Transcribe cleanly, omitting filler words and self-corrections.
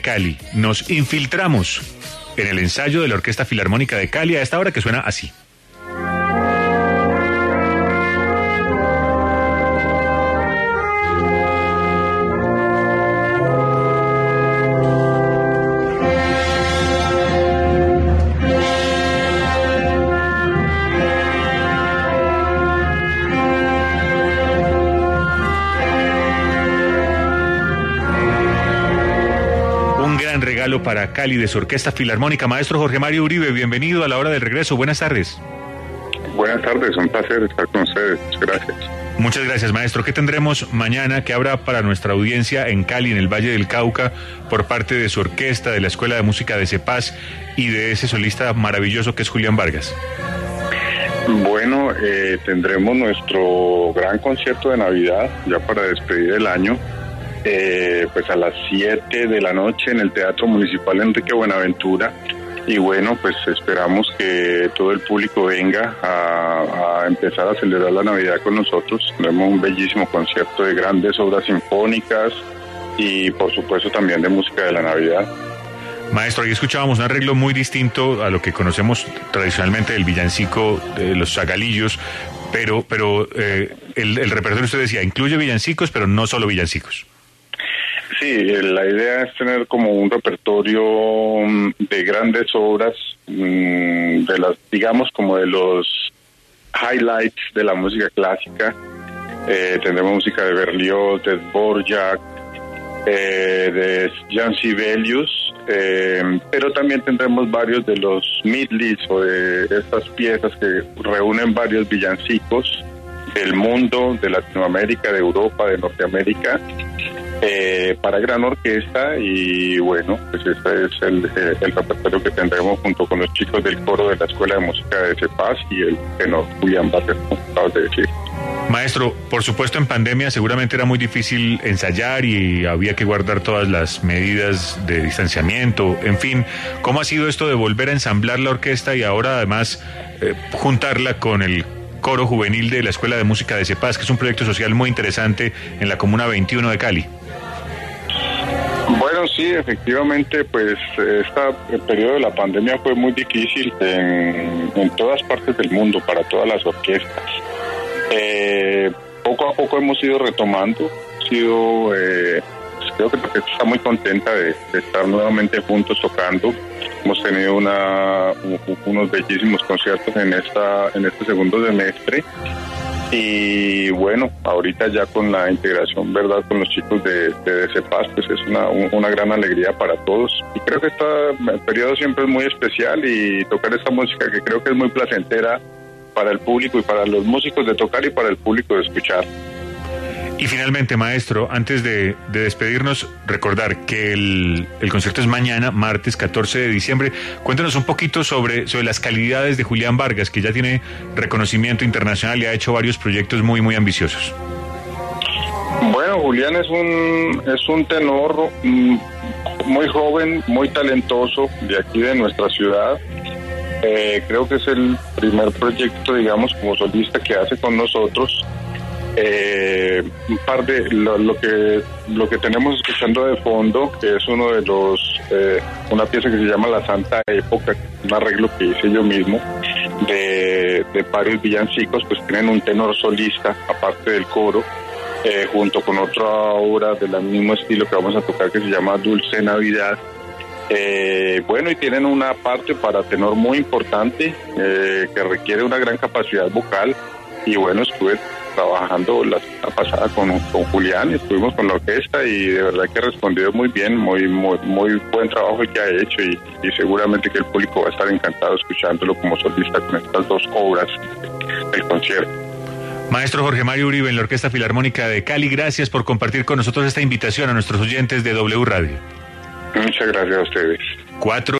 Cali. Nos infiltramos en el ensayo de la Orquesta Filarmónica de Cali a esta hora que suena así. Regalo para Cali de su Orquesta Filarmónica. Maestro Jorge Mario Uribe, bienvenido a la hora del regreso. Buenas tardes. Buenas tardes, un placer estar con ustedes. Gracias. Muchas gracias, maestro. ¿Qué tendremos mañana? ¿Qué habrá para nuestra audiencia en Cali, en el Valle del Cauca, por parte de su orquesta, de la Escuela de Música de CEPAS y de ese solista maravilloso que es Julián Vargas? Bueno, tendremos nuestro gran concierto de Navidad, ya para despedir el año. Pues a las 7 de la noche en el Teatro Municipal Enrique Buenaventura, y bueno, pues esperamos que todo el público venga a empezar a celebrar la Navidad con nosotros. Tenemos un bellísimo concierto de grandes obras sinfónicas y por supuesto también de música de la Navidad. Maestro, ahí escuchábamos un arreglo muy distinto a lo que conocemos tradicionalmente del villancico, de los zagalillos, pero el repertorio, usted decía, incluye villancicos, pero no solo villancicos. Sí, la idea es tener como un repertorio de grandes obras, de las, digamos, como de los highlights de la música clásica. Tendremos música de Berlioz, de Dvorak, de Jean Sibelius, pero también tendremos varios de los medleys o de estas piezas que reúnen varios villancicos del mundo, de Latinoamérica, de Europa, de Norteamérica, para gran orquesta. Y bueno, pues este es el repertorio que tendremos junto con los chicos del coro de la Escuela de Música de CEPAS y el tenor Julián Vargas, como acabas de decir. Maestro, por supuesto en pandemia seguramente era muy difícil ensayar y había que guardar todas las medidas de distanciamiento, en fin, ¿cómo ha sido esto de volver a ensamblar la orquesta y ahora además juntarla con el coro juvenil de la Escuela de Música de CEPAS, que es un proyecto social muy interesante en la Comuna 21 de Cali? Bueno, sí, efectivamente, pues el periodo de la pandemia fue muy difícil en todas partes del mundo, para todas las orquestas. Poco a poco hemos ido retomando, creo que la orquesta está muy contenta de estar nuevamente juntos tocando. Hemos tenido unos bellísimos conciertos en este segundo semestre. Y bueno, ahorita ya con la integración, ¿verdad?, con los chicos de CEPAS, pues es una gran alegría para todos. Y creo que este periodo siempre es muy especial, y tocar esta música que creo que es muy placentera para el público y para los músicos de tocar y para el público de escuchar. Y finalmente, maestro, antes de despedirnos, recordar que el concierto es mañana, martes 14 de diciembre. Cuéntanos un poquito sobre las calidades de Julián Vargas, que ya tiene reconocimiento internacional y ha hecho varios proyectos muy, muy ambiciosos. Bueno, Julián es un tenor muy joven, muy talentoso, de aquí de nuestra ciudad. Creo que es el primer proyecto, digamos, como solista que hace con nosotros. Un par de lo que tenemos escuchando de fondo, que es uno de una pieza que se llama La Santa Época, un arreglo que hice yo mismo de varios villancicos, pues tienen un tenor solista aparte del coro, junto con otra obra del mismo estilo que vamos a tocar, que se llama Dulce Navidad. Bueno, y tienen una parte para tenor muy importante, que requiere una gran capacidad vocal. Y bueno, estuve trabajando la semana pasada con Julián, estuvimos con la orquesta y de verdad que ha respondido muy bien, muy buen trabajo que ha hecho, y seguramente que el público va a estar encantado escuchándolo como solista con estas dos obras del concierto. Maestro Jorge Mario Uribe, en la Orquesta Filarmónica de Cali, gracias por compartir con nosotros esta invitación a nuestros oyentes de W Radio. Muchas gracias a ustedes. 4